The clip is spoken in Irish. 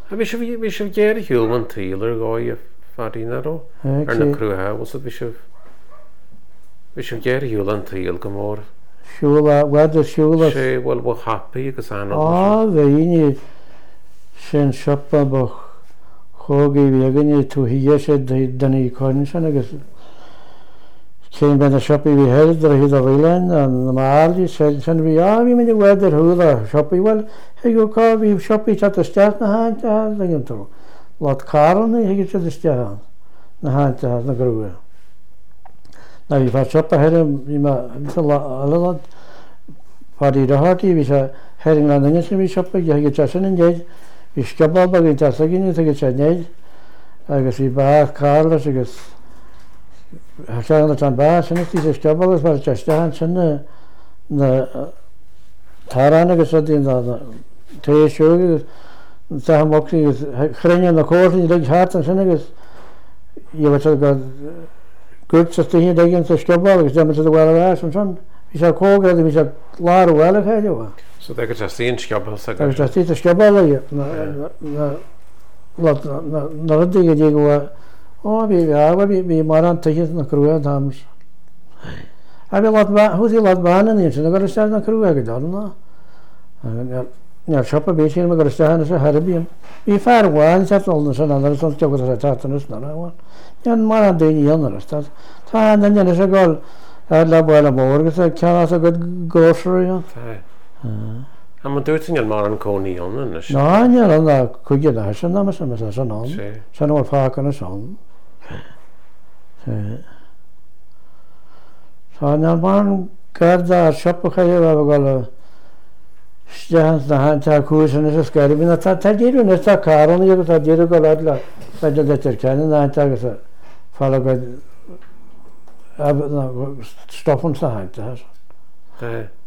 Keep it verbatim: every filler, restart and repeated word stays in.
Vi sé géir hiúlan tílar gáid farinaró ar na crutha was vi sé vi sé géir hiúlan tíl go mór. Siúla wedi'r siúla. sé bhfuil bh happy agus an. Á bhí sin siopa bo chógaí bhíagaine tú hí sé daní coin sin agus cén ben a siopaí bhí heidir a hí a bhílein an na málaí sin bhí á bhí minic wedi'r húla siopaí bhfuil heigú cá bhí siopaí te a steach na hainte agin tú. Lot Carolna heigú te a steach na hainte na grúa. Na bhí fá siopa heirim bhí ma alad Paddy Doherty bhí se heiring na ningin sin bhí siopa heigú te sin in déid bhí sciobal bagin te agin te te néid agus bhí bá Carlos agus Hachana tan bá sin tí sé sciobal agus mar te steach sin na Tarán agus a dtín téisiú ta mochí chrinne na cóirlín le hátan sin agus íh go gut sa tíine daginn sa sciobal agus deimime a bhil rás an sin hí sé cógad hí sé lá bhile chéideha. So ag te tíon sciobal sa agus tá tí a sciobal na rudí go dtí go ó bhí áha bhí mar an tuiche na cruúa dámas. A bhí húsí lá bána í sin go ste na cruúa go dána. Near siopa bé sin me go stehanna sa Harbíon. Bhí fear bháin seolna san an san tegus a tatanus na bháin. Nean mar an daoine dionar tá tá naine sa gáil le bhile mórgus a ceanna a go ggóisií. A man dúirting mar an cónííonna na ná near an na chuige na san na san san an san bhil fácan na san. Tá nean mar garda ar siopa chaile a gáil Stehan na hainte cúsan is a scair bhína tá díú na tá Carolna agus tá díú go le le beidir letir ceanna na hainte agus a fála go stofan sa hainte.